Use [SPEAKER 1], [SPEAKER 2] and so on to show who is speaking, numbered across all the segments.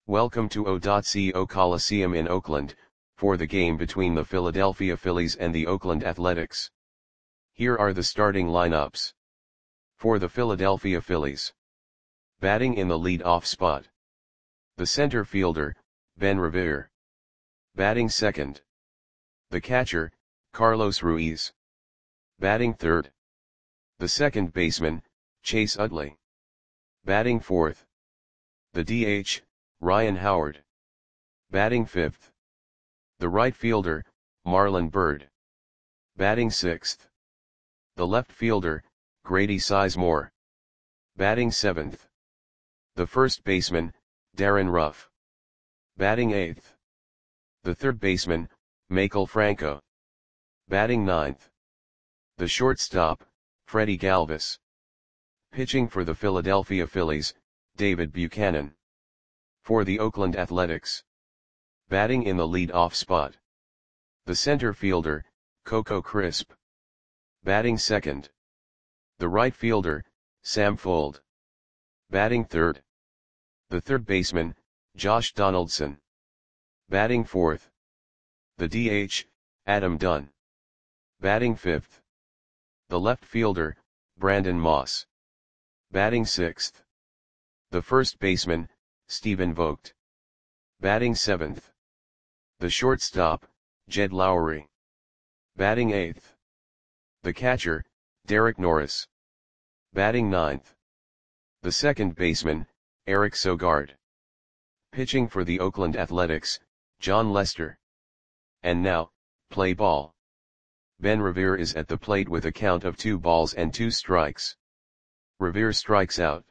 [SPEAKER 1] Welcome to O.CO Coliseum in Oakland, for the game between the Philadelphia Phillies and the Oakland Athletics. Here are the starting lineups. For the Philadelphia Phillies. Batting in the lead-off spot. The center fielder, Ben Revere. Batting second. The catcher, Carlos Ruiz. Batting third. The second baseman, Chase Utley. Batting fourth. The DH, Ryan Howard. Batting fifth. The right fielder, Marlon Byrd. Batting sixth. The left fielder, Grady Sizemore. Batting seventh. The first baseman, Darren Ruff. Batting eighth. The third baseman, Maikel Franco. Batting ninth. The shortstop, Freddie Galvis. Pitching for the Philadelphia Phillies, David Buchanan. For the Oakland Athletics. Batting in the lead-off spot. The center fielder, Coco Crisp. Batting second. The right fielder, Sam Fuld. Batting third. The third baseman, Josh Donaldson. Batting fourth. The DH, Adam Dunn. Batting fifth. The left fielder, Brandon Moss. Batting sixth. The first baseman, Stephen Vogt. Batting seventh. The shortstop, Jed Lowrie. Batting eighth. The catcher, Derek Norris. Batting ninth. The second baseman, Eric Sogard. Pitching for the Oakland Athletics, John Lester. And now, play ball. Ben Revere is at the plate with a count of 2 balls and 2 strikes. Revere strikes out.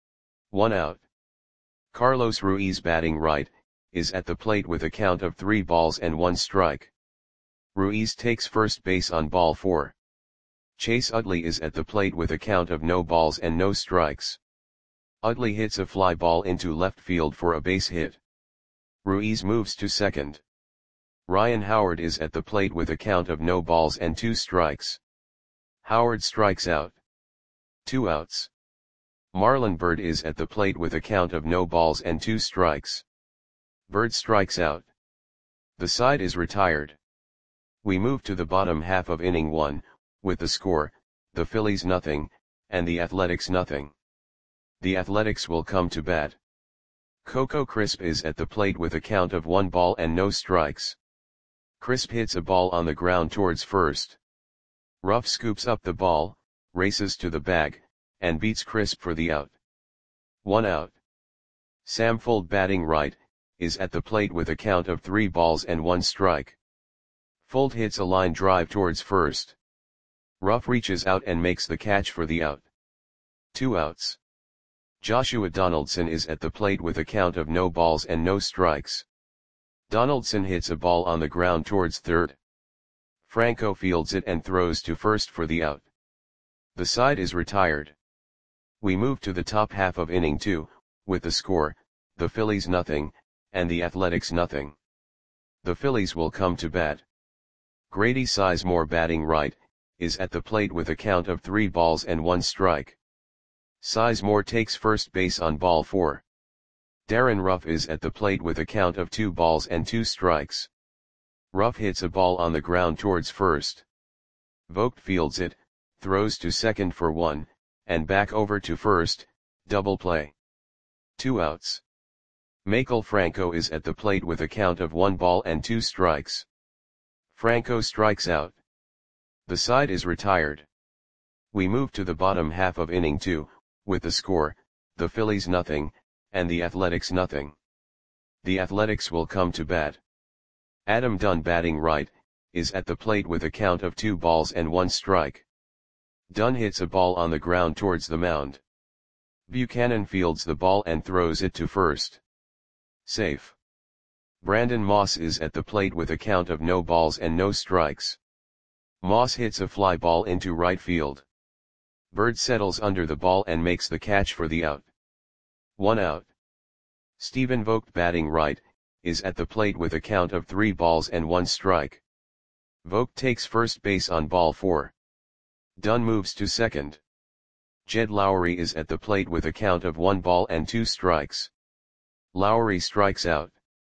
[SPEAKER 1] 1 out. Carlos Ruiz batting right, is at the plate with a count of 3 balls and 1 strike. Ruiz takes first base on ball 4. Chase Utley is at the plate with a count of no balls and no strikes. Utley hits a fly ball into left field for a base hit. Ruiz moves to second. Ryan Howard is at the plate with a count of no balls and 2 strikes. Howard strikes out. 2 outs. Marlon Byrd is at the plate with a count of no balls and 2 strikes. Byrd strikes out. The side is retired. We move to the bottom half of inning 1, with the score, the Phillies nothing, and the Athletics nothing. The Athletics will come to bat. Coco Crisp is at the plate with a count of 1 ball and no strikes. Crisp hits a ball on the ground towards first. Ruff scoops up the ball, races to the bag, and beats Crisp for the out. 1 out. Sam Fuld batting right, is at the plate with a count of 3 balls and 1 strike. Fuld hits a line drive towards first. Ruff reaches out and makes the catch for the out. 2 outs. Joshua Donaldson is at the plate with a count of no balls and no strikes. Donaldson hits a ball on the ground towards third. Franco fields it and throws to first for the out. The side is retired. We move to the top half of inning 2, with the score, the Phillies nothing, and the Athletics nothing. The Phillies will come to bat. Grady Sizemore batting right, is at the plate with a count of 3 balls and 1 strike. Sizemore takes first base on ball 4. Darren Ruff is at the plate with a count of 2 balls and 2 strikes. Ruff hits a ball on the ground towards first. Vogt fields it, throws to second for 1, and back over to first, double play. 2 outs. Maikel Franco is at the plate with a count of 1 ball and 2 strikes. Franco strikes out. The side is retired. We move to the bottom half of inning 2, with the score, the Phillies nothing, and the Athletics nothing. The Athletics will come to bat. Adam Dunn batting right, is at the plate with a count of 2 balls and 1 strike. Dunn hits a ball on the ground towards the mound. Buchanan fields the ball and throws it to first. Safe. Brandon Moss is at the plate with a count of no balls and no strikes. Moss hits a fly ball into right field. Byrd settles under the ball and makes the catch for the out. 1 out. Stephen Vogt batting right, is at the plate with a count of 3 balls and 1 strike. Vogt takes first base on ball 4. Dunn moves to second. Jed Lowrie is at the plate with a count of 1 ball and 2 strikes. Lowry strikes out.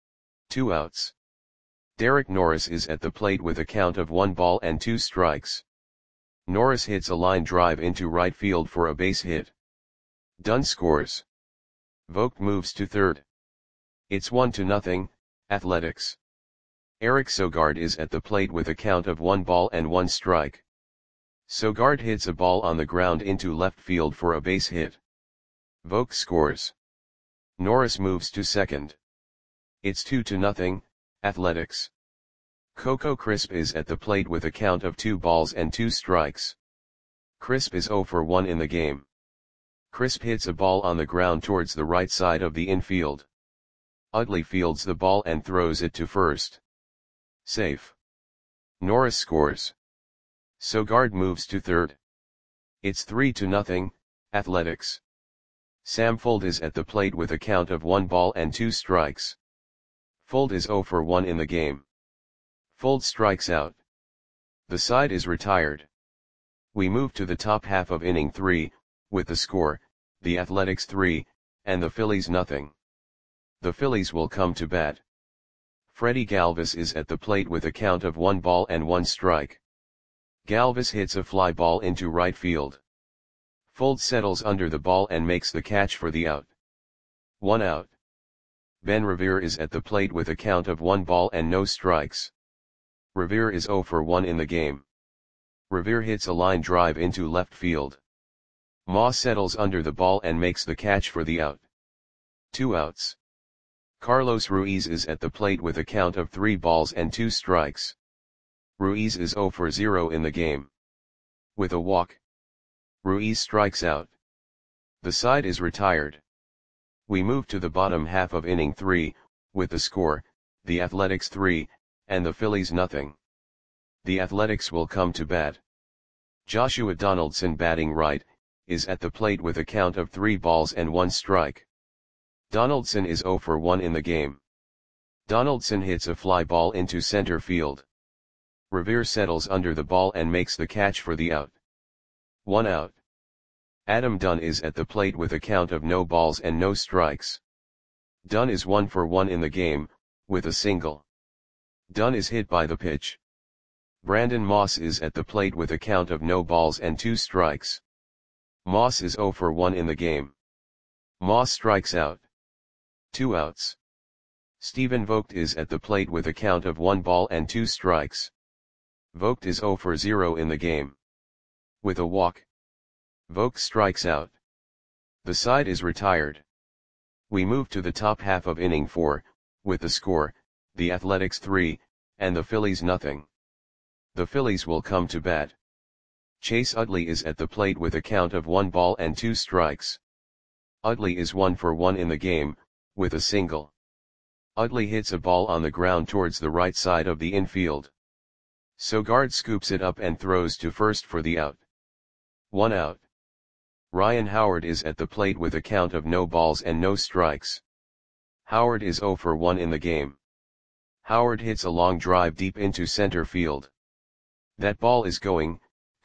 [SPEAKER 1] 2 outs. Derek Norris is at the plate with a count of 1 ball and 2 strikes. Norris hits a line drive into right field for a base hit. Dunn scores. Vogt moves to third. It's 1-0, Athletics. Eric Sogard is at the plate with a count of 1 ball and 1 strike. Sogard hits a ball on the ground into left field for a base hit. Vogt scores. Norris moves to second. It's 2-0, Athletics. Coco Crisp is at the plate with a count of 2 balls and 2 strikes. Crisp is 0 for 1 in the game. Crisp hits a ball on the ground towards the right side of the infield. Utley fields the ball and throws it to first. Safe. Norris scores. Sogard moves to third. It's 3-0, Athletics. Sam Fuld is at the plate with a count of 1 ball and 2 strikes. Fuld is 0 for 1 in the game. Fuld strikes out. The side is retired. We move to the top half of inning 3, with the score, the Athletics 3, and the Phillies nothing. The Phillies will come to bat. Freddie Galvis is at the plate with a count of 1 ball and 1 strike. Galvis hits a fly ball into right field. Fuld settles under the ball and makes the catch for the out. 1 out. Ben Revere is at the plate with a count of 1 ball and no strikes. Revere is 0 for 1 in the game. Revere hits a line drive into left field. Moss settles under the ball and makes the catch for the out. 2 outs. Carlos Ruiz is at the plate with a count of 3 balls and 2 strikes. Ruiz is 0 for 0 in the game. With a walk, Ruiz strikes out. The side is retired. We move to the bottom half of inning 3, with the score, the Athletics 3, and the Phillies nothing. The Athletics will come to bat. Joshua Donaldson, batting right, is at the plate with a count of 3 balls and 1 strike. Donaldson is 0 for 1 in the game. Donaldson hits a fly ball into center field. Revere settles under the ball and makes the catch for the out. 1 out. Adam Dunn is at the plate with a count of no balls and no strikes. Dunn is 1 for 1 in the game, with a single. Dunn is hit by the pitch. Brandon Moss is at the plate with a count of no balls and 2 strikes. Moss is 0 for 1 in the game. Moss strikes out. 2 outs. Stephen Vogt is at the plate with a count of 1 ball and 2 strikes. Vogt is 0 for 0 in the game. With a walk, Vogt strikes out. The side is retired. We move to the top half of inning 4, with the score, the Athletics 3, and the Phillies nothing. The Phillies will come to bat. Chase Utley is at the plate with a count of 1 ball and 2 strikes. Utley is 1 for 1 in the game, with a single. Utley hits a ball on the ground towards the right side of the infield. Sogard scoops it up and throws to first for the out. 1 out. Ryan Howard is at the plate with a count of no balls and no strikes. Howard is 0 for 1 in the game. Howard hits a long drive deep into center field. That ball is gone.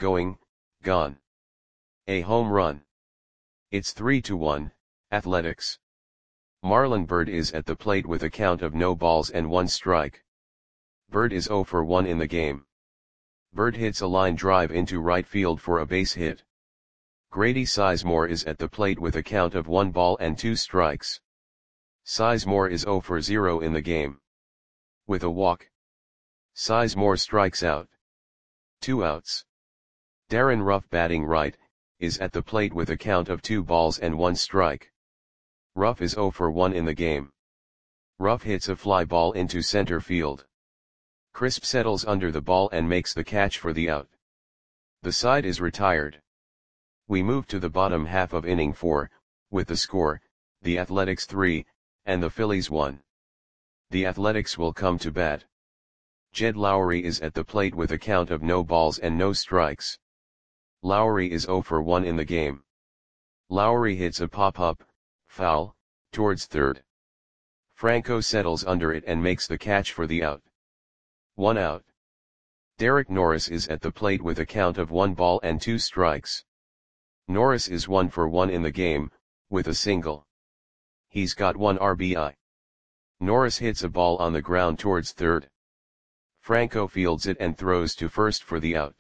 [SPEAKER 1] A home run. It's 3-1, Athletics. Marlon Byrd is at the plate with a count of no balls and 1 strike. Byrd is 0 for 1 in the game. Byrd hits a line drive into right field for a base hit. Grady Sizemore is at the plate with a count of 1 ball and 2 strikes. Sizemore is 0 for 0 in the game. With a walk, Sizemore strikes out. 2 outs. Darren Ruff, batting right, is at the plate with a count of 2 balls and 1 strike. Ruff is 0 for 1 in the game. Ruff hits a fly ball into center field. Crisp settles under the ball and makes the catch for the out. The side is retired. We move to the bottom half of inning 4, with the score, the Athletics 3, and the Phillies 1. The Athletics will come to bat. Jed Lowry is at the plate with a count of no balls and no strikes. Lowry is 0 for 1 in the game. Lowry hits a pop-up, foul, towards third. Franco settles under it and makes the catch for the out. 1 out. Derek Norris is at the plate with a count of 1 ball and 2 strikes. Norris is 1 for 1 in the game, with a single. He's got 1 RBI. Norris hits a ball on the ground towards third. Franco fields it and throws to first for the out.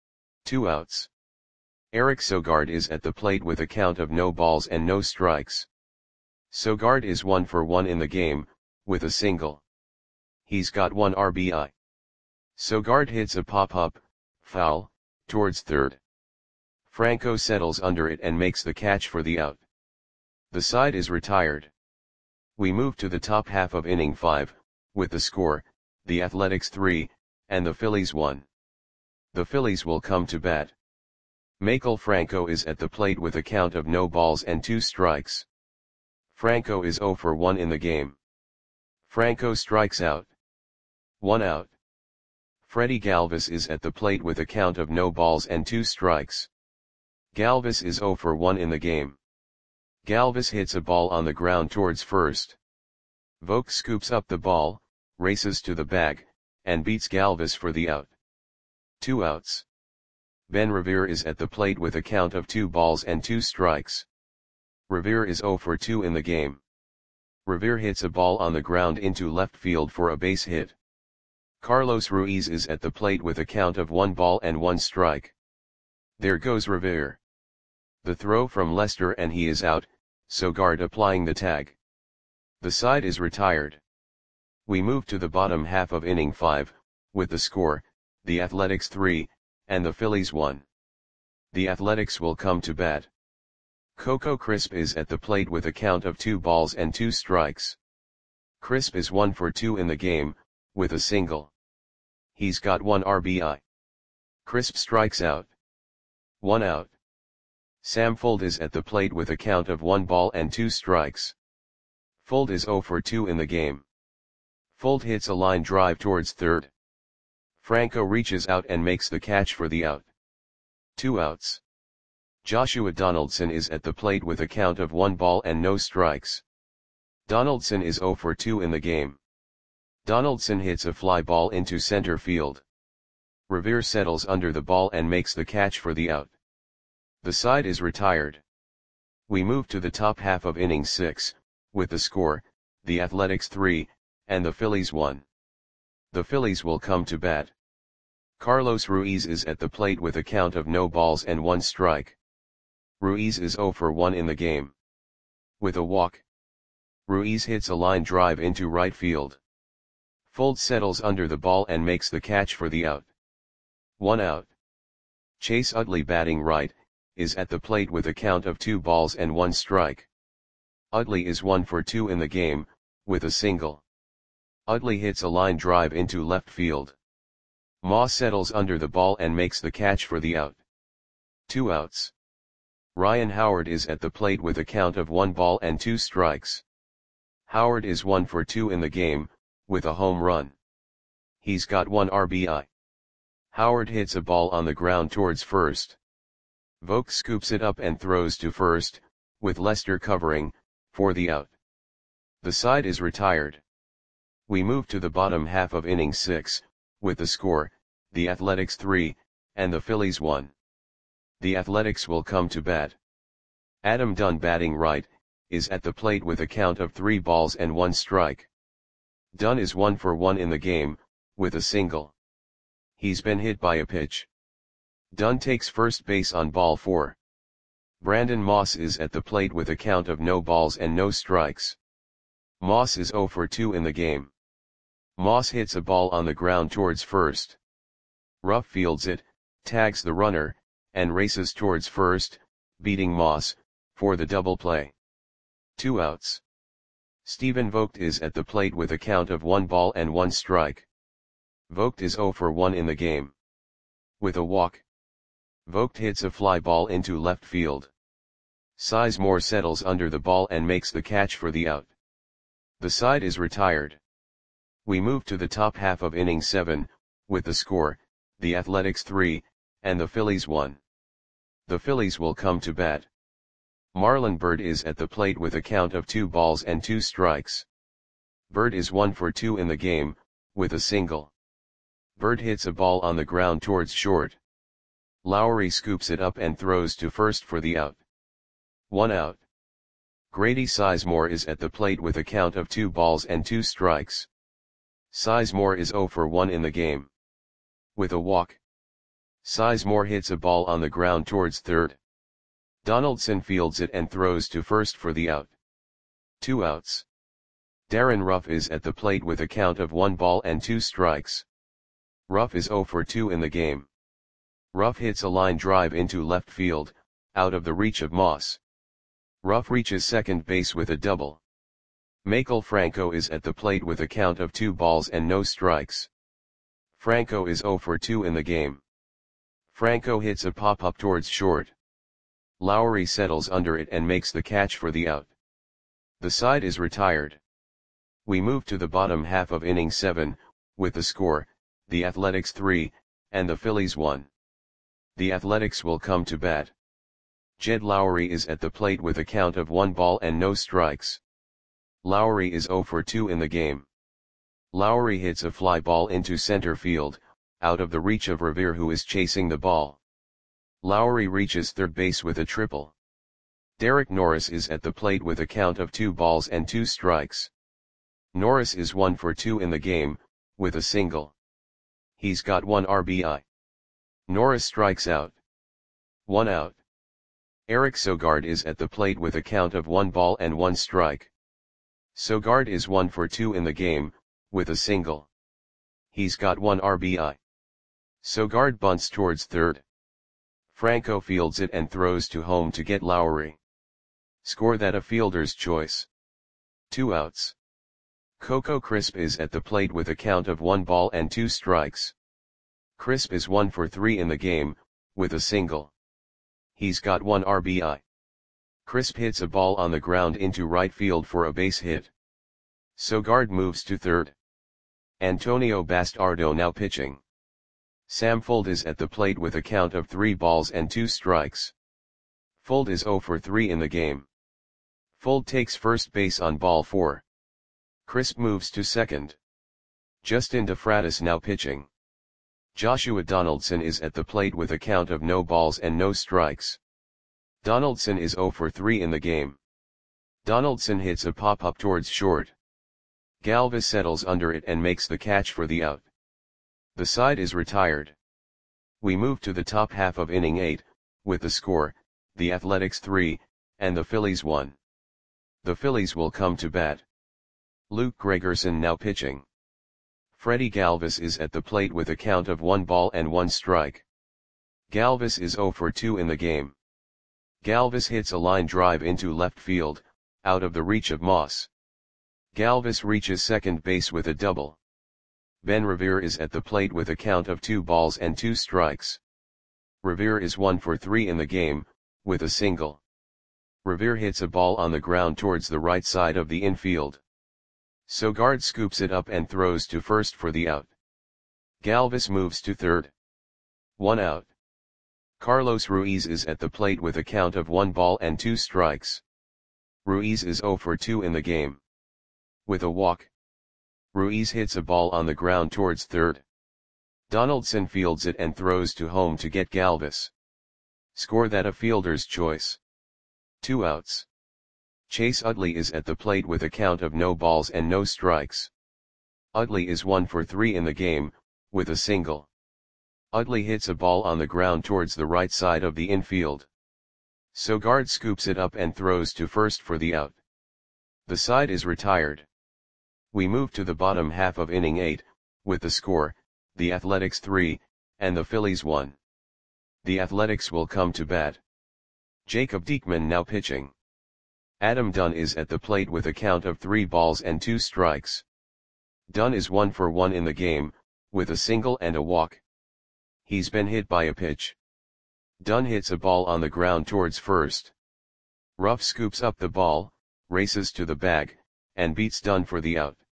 [SPEAKER 1] 2 outs. Eric Sogard is at the plate with a count of no balls and no strikes. Sogard is 1 for 1 in the game, with a single. He's got 1 RBI. Sogard hits a pop-up, foul, towards third. Franco settles under it and makes the catch for the out. The side is retired. We move to the top half of inning 5, with the score, the Athletics 3, and the Phillies 1. The Phillies will come to bat. Maikel Franco is at the plate with a count of no balls and 2 strikes. Franco is 0 for 1 in the game. Franco strikes out. 1 out. Freddie Galvis is at the plate with a count of no balls and 2 strikes. Galvis is 0 for 1 in the game. Galvis hits a ball on the ground towards first. Vogt scoops up the ball, races to the bag, and beats Galvis for the out. 2 outs. Ben Revere is at the plate with a count of 2 balls and 2 strikes. Revere is 0 for 2 in the game. Revere hits a ball on the ground into left field for a base hit. Carlos Ruiz is at the plate with a count of 1 ball and 1 strike. There goes Revere. The throw from Lester and he is out, Sogard applying the tag. The side is retired. We move to the bottom half of inning 5, with the score, the Athletics 3, and the Phillies 1. The Athletics will come to bat. Coco Crisp is at the plate with a count of 2 balls and 2 strikes. Crisp is 1 for 2 in the game, with a single. He's got 1 RBI. Crisp strikes out. 1 out. Sam Fuld is at the plate with a count of 1 ball and 2 strikes. Fuld is 0 for 2 in the game. Fuld hits a line drive towards third. Franco reaches out and makes the catch for the out. 2 outs. Joshua Donaldson is at the plate with a count of 1 ball and no strikes. Donaldson is 0 for 2 in the game. Donaldson hits a fly ball into center field. Revere settles under the ball and makes the catch for the out. The side is retired. We move to the top half of inning 6, with the score, the Athletics 3, and the Phillies 1. The Phillies will come to bat. Carlos Ruiz is at the plate with a count of no balls and 1 strike. Ruiz is 0 for 1 in the game. With a walk. Ruiz hits a line drive into right field. Fuld settles under the ball and makes the catch for the out. 1 out. Chase Utley batting right, is at the plate with a count of 2 balls and 1 strike. Utley is 1 for 2 in the game, with a single. Utley hits a line drive into left field. Moss settles under the ball and makes the catch for the out. 2 outs. Ryan Howard is at the plate with a count of 1 ball and 2 strikes. Howard is 1 for 2 in the game, with a home run. He's got 1 RBI. Howard hits a ball on the ground towards first. Vogt scoops it up and throws to first, with Lester covering, for the out. The side is retired. We move to the bottom half of inning 6, with the score, the Athletics 3, and the Phillies 1. The Athletics will come to bat. Adam Dunn batting right, is at the plate with a count of 3 balls and 1 strike. Dunn is 1 for 1 in the game, with a single. He's been hit by a pitch. Dunn takes first base on ball 4. Brandon Moss is at the plate with a count of no balls and no strikes. Moss is 0 for 2 in the game. Moss hits a ball on the ground towards first. Ruff fields it, tags the runner, and races towards first, beating Moss, for the double play. 2 outs. Stephen Vogt is at the plate with a count of 1 ball and 1 strike. Vogt is 0 for 1 in the game. With a walk. Vogt hits a fly ball into left field. Sizemore settles under the ball and makes the catch for the out. The side is retired. We move to the top half of inning 7, with the score, the Athletics 3, and the Phillies 1. The Phillies will come to bat. Marlon Byrd is at the plate with a count of 2 balls and 2 strikes. Byrd is 1 for 2 in the game, with a single. Byrd hits a ball on the ground towards short. Lowry scoops it up and throws to first for the out. 1 out. Grady Sizemore is at the plate with a count of 2 balls and 2 strikes. Sizemore is 0 for 1 in the game. With a walk, Sizemore hits a ball on the ground towards third. Donaldson fields it and throws to first for the out. 2 outs. Darren Ruff is at the plate with a count of 1 ball and 2 strikes. Ruff is 0 for 2 in the game. Ruff hits a line drive into left field, out of the reach of Moss. Ruff reaches second base with a double. Maikel Franco is at the plate with a count of 2 balls and no strikes. Franco is 0 for 2 in the game. Franco hits a pop-up towards short. Lowry settles under it and makes the catch for the out. The side is retired. We move to the bottom half of inning 7, with the score, the Athletics 3, and the Phillies 1. The Athletics will come to bat. Jed Lowry is at the plate with a count of 1 ball and no strikes. Lowry is 0 for 2 in the game. Lowry hits a fly ball into center field, out of the reach of Revere, who is chasing the ball. Lowry reaches third base with a triple. Derek Norris is at the plate with a count of 2 balls and 2 strikes. Norris is 1 for 2 in the game, with a single. He's got 1 RBI. Norris strikes out. 1 out. Eric Sogard is at the plate with a count of 1 ball and 1 strike. Sogard is 1 for 2 in the game, with a single. He's got 1 RBI. Sogard bunts towards third. Franco fields it and throws to home to get Lowry. Score that a fielder's choice. 2 outs. Coco Crisp is at the plate with a count of 1 ball and 2 strikes. Crisp is 1 for 3 in the game, with a single. He's got 1 RBI. Crisp hits a ball on the ground into right field for a base hit. Sogard moves to third. Antonio Bastardo now pitching. Sam Fuld is at the plate with a count of 3 balls and 2 strikes. Fuld is 0 for 3 in the game. Fuld takes first base on ball 4. Crisp moves to second. Justin DeFratis now pitching. Joshua Donaldson is at the plate with a count of no balls and no strikes. Donaldson is 0 for 3 in the game. Donaldson hits a pop-up towards short. Galvis settles under it and makes the catch for the out. The side is retired. We move to the top half of inning 8, with the score, the Athletics 3, and the Phillies 1. The Phillies will come to bat. Luke Gregerson now pitching. Freddie Galvis is at the plate with a count of 1 ball and 1 strike. Galvis is 0 for 2 in the game. Galvis hits a line drive into left field, out of the reach of Moss. Galvis reaches second base with a double. Ben Revere is at the plate with a count of 2 balls and 2 strikes. Revere is 1 for 3 in the game, with a single. Revere hits a ball on the ground towards the right side of the infield. Sogard scoops it up and throws to first for the out. Galvis moves to third. 1 out. Carlos Ruiz is at the plate with a count of 1 ball and 2 strikes. Ruiz is 0 for 2 in the game. With a walk, Ruiz hits a ball on the ground towards third. Donaldson fields it and throws to home to get Galvis. Score that a fielder's choice. 2 outs. Chase Utley is at the plate with a count of no balls and no strikes. Utley is 1 for 3 in the game, with a single. Utley hits a ball on the ground towards the right side of the infield. Sogard scoops it up and throws to first for the out. The side is retired. We move to the bottom half of inning 8, with the score, the Athletics 3, and the Phillies 1. The Athletics will come to bat. Jacob Diekman now pitching. Adam Dunn is at the plate with a count of 3 balls and 2 strikes. Dunn is 1 for 1 in the game, with a single and a walk. He's been hit by a pitch. Dunn hits a ball on the ground towards first. Ruff scoops up the ball, races to the bag, and beats Dunn for the out.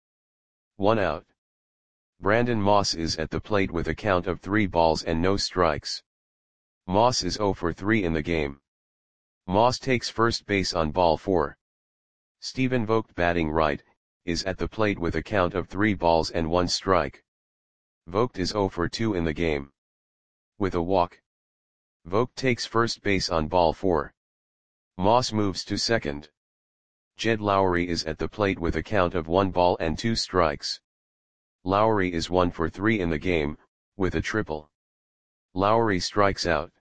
[SPEAKER 1] 1 out. Brandon Moss is at the plate with a count of 3 balls and no strikes. Moss is 0 for 3 in the game. Moss takes first base on ball 4. Stephen Vogt batting right, is at the plate with a count of 3 balls and 1 strike. Vogt is 0 for 2 in the game. With a walk, Vogt takes first base on ball 4. Moss moves to second. Jed Lowry is at the plate with a count of 1 ball and 2 strikes. Lowry is 1 for 3 in the game, with a triple. Lowry strikes out.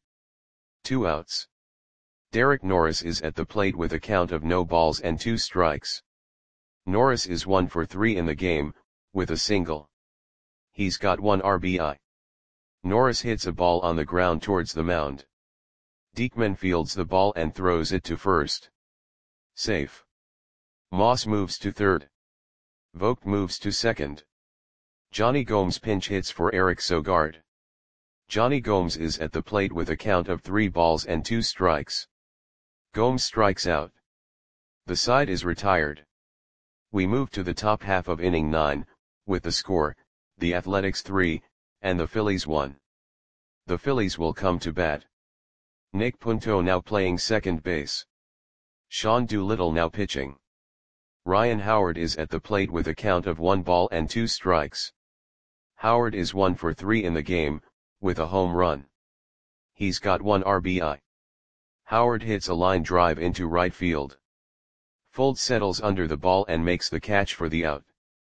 [SPEAKER 1] 2 outs. Derek Norris is at the plate with a count of no balls and 2 strikes. Norris is 1 for 3 in the game, with a single. He's got 1 RBI. Norris hits a ball on the ground towards the mound. Diekman fields the ball and throws it to first. Safe. Moss moves to third. Vogt moves to second. Johnny Gomes pinch hits for Eric Sogard. Johnny Gomes is at the plate with a count of 3 balls and 2 strikes. Gomes strikes out. The side is retired. We move to the top half of inning 9, with the score, the Athletics 3, and the Phillies 1. The Phillies will come to bat. Nick Punto now playing second base. Sean Doolittle now pitching. Ryan Howard is at the plate with a count of 1 ball and 2 strikes. Howard is 1 for 3 in the game, with a home run. He's got 1 RBI. Howard hits a line drive into right field. Fultz settles under the ball and makes the catch for the out.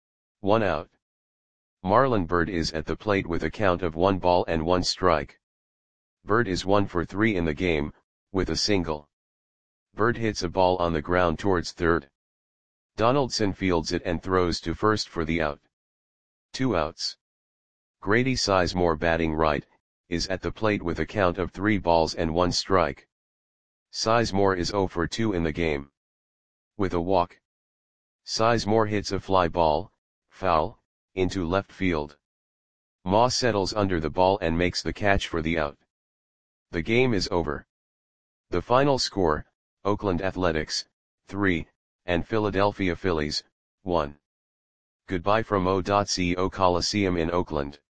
[SPEAKER 1] 1 out. Marlon Byrd is at the plate with a count of 1 ball and 1 strike. Byrd is 1 for 3 in the game, with a single. Byrd hits a ball on the ground towards third. Donaldson fields it and throws to first for the out. 2 outs. Grady Sizemore batting right, is at the plate with a count of 3 balls and 1 strike. Sizemore is 0 for 2 in the game. With a walk. Sizemore hits a fly ball, foul, into left field. Moss settles under the ball and makes the catch for the out. The game is over. The final score, Oakland Athletics, 3, and Philadelphia Phillies, 1. Goodbye from O.CO Coliseum in Oakland.